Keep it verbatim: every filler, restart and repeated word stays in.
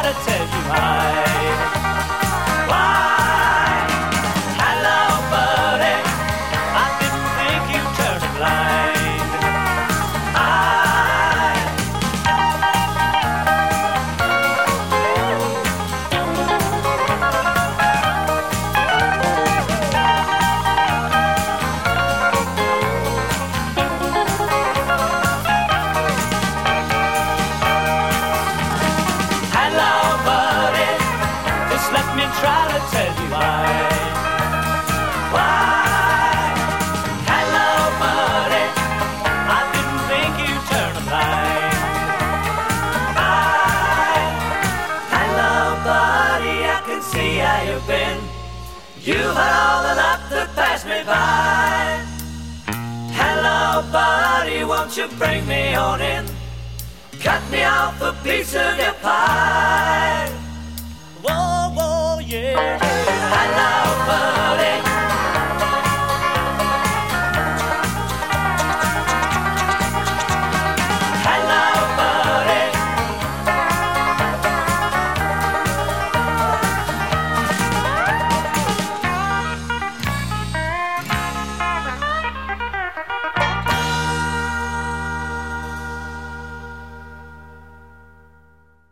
to tell you why. Why? Hello, buddy. I didn't think you'd turn a blind eye. Hello, buddy. Just let me try to tell you why. Why? Hello, buddy. I didn't think you'd turn a blind eye. Hello, buddy. I can see how you've been. You've had all the luck that passed me by. Hello, buddy. Won't you bring me on in? Cut me off a piece of your pie. Whoa, whoa, yeah, yeah. Hello, buddy.